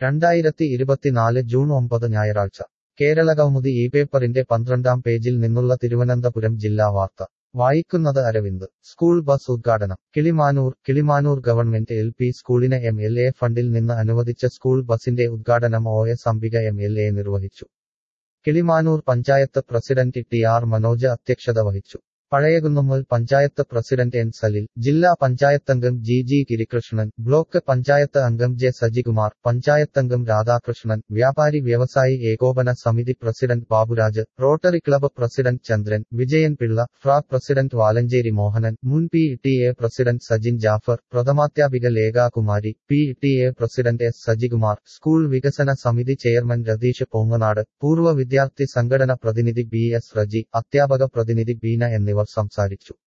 2024 June 9 ഞായറാഴ്ച കേരളകൗമുദി ഈ പേപ്പറിന്റെ 12-ാം പേജിൽ നിന്നുള്ള തിരുവനന്തപുരം ജില്ലാ വാർത്ത വായിക്കുന്നത് അരവിന്ദ് സ്കൂൾ ബസ് ഉദ്ഘാടനം കിളിമാനൂർ ഗവൺമെന്റ് എൽ.പി. സ്കൂളിന് എം.എൽ.എ. ഫണ്ടിൽ നിന്ന് അനുവദിച്ച സ്കൂൾ ബസിന്റെ ഉദ്ഘാടനം ഒ.എസ്. അംബിക എം.എൽ.എ. നിർവഹിച്ചു. Kilimanoor panchayat president T R. മനോജ് അധ്യക്ഷത വഹിച്ചു. Pazhayakunnummal panchayat president N. സലിൽ, ജില്ലാ പഞ്ചായത്തംഗം ജി. ഗിരികൃഷ്ണൻ, ബ്ലോക്ക് പഞ്ചായത്ത് അംഗം ജെ. സജികുമാർ, പഞ്ചായത്തംഗം രാധാകൃഷ്ണൻ, വ്യാപാരി വ്യവസായി ഏകോപന സമിതി president Baburaj, Rotary club president Chandran, Vijayan Pillai, FRAC president Valancheri Mohanan, മുൻ പി.ടി.എ. പ്രസിഡന്റ് സജിൻ ജാഫർ, പ്രഥമാധ്യാപിക Lekhakumari, PTA. President S. Sajikumar, school വികസന സമിതി ചെയർമാൻ രതീഷ് പൊങ്ങനാട്, പൂർവ്വ വിദ്യാർത്ഥി സംഘടന പ്രതിനിധി ബി. എസ്. റജി, അധ്യാപക പ്രതിനിധി ബീന എന്നിവർ സംസാരിച്ചു.